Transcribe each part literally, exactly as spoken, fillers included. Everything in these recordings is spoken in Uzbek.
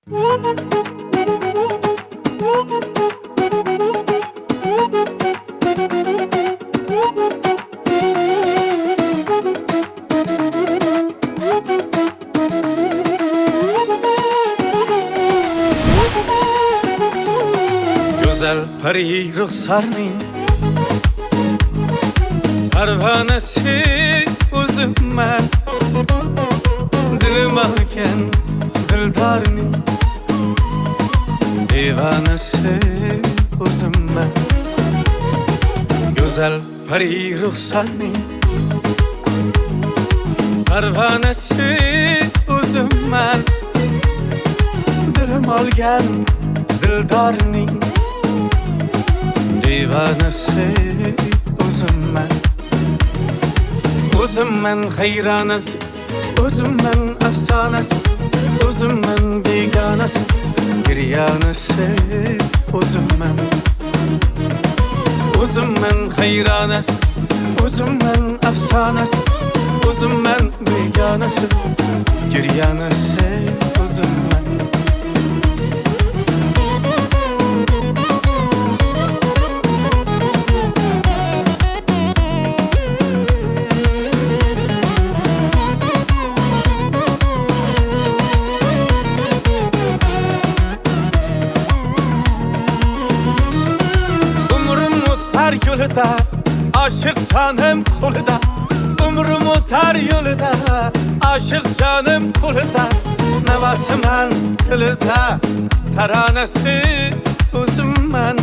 Güzel pari ruhsarning parvanasi o'zimman, dilim olgan dildorning divanasi o'zimman. Güzel pari ruhsarning parvanasi o'zimman, dilim olgan dildorning divanasi o'zimman. O'zimman hayronasi, o'zimman afsonasi, o'zimman begonasi, giryanasi o'zimman. O'zimman hayronasi, o'zimman afsonasi, o'zimman begonasi, giryanasi o'zimman. Yolda aşık canım kulda, umrum otar yolda aşık canım kulda. Navasıman tilida taranesi o'zimman,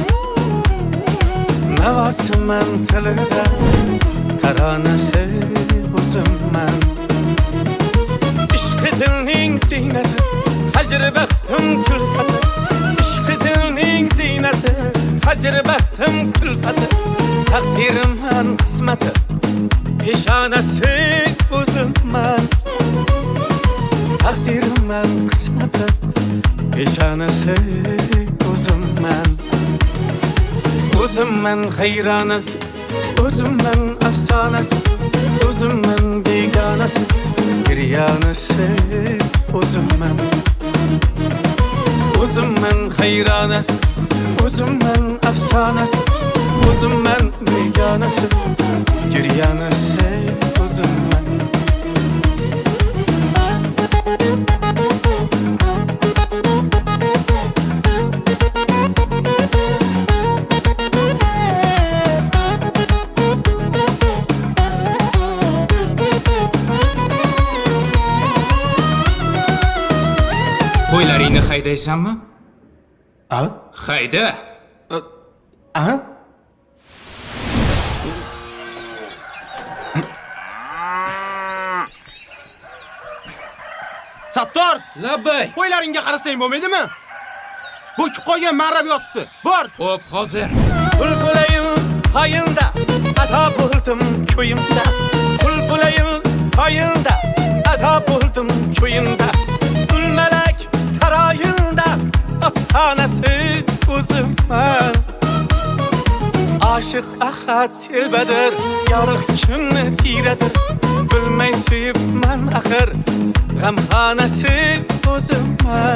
navasıman tilida taranesi o'zimman. Ishqi dilning ziynati, hajr baxtim kulfati, ishqi dilning ziynati, hajr baxtim kulfati. Takdirimman qismati, peshonasi o'zimman. Takdirimman qismati, peshonasi o'zimman. O'zimman hayronasi, o'zimman afsonasi, o'zimman begonasi, giryanasi o'zimman. O'zimman hayronasi, o'zimman afsonasi, o'zimman begonasi, giryanasi o'zimman. Qo'ylaringni haydaysanmi? A? Hayda. A? Sattor! Labbay. Qo'ylaringga qarasang bo'lmaydimi? Bu qolgan marrab yotibdi. Bor. Xo'p, hozir. Bulbulayim hayında, ata buldum köyümde. Bulbulayim hayında, ata buldum köyümde. Gülmelek sarayında, astanası o'zimman. Aşık ahad tilbedir, yarıq kunni tiyredir. Bilmey suyibman axir, g'amxonasi o'zimman.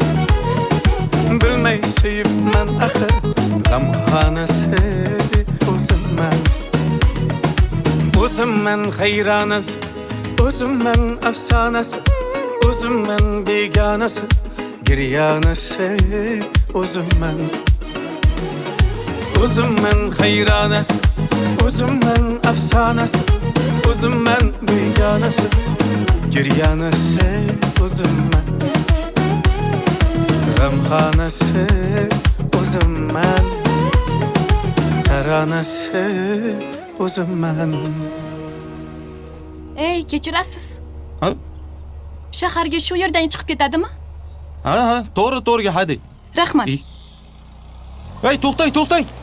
Bilmey suyibman axir, g'amxonasi o'zimman. O'zimman hayronasi, o'zimman afsonasi, o'zimman begonasi, giryanasi o'zimman. O'zimman hayronasi, o'zimman afsonasi, o'zimman begonasi, giryanasi o'zimman. G'amxonasi o'zimman, taronasi o'zimman. Ey, kechirasiz. Ha? Shaharga shu yerdan chiqib ketadimi? Ha, ha, to'g'ri, to'g'riga haydang. Rahmat. Ey, to'xtang, to'xtang.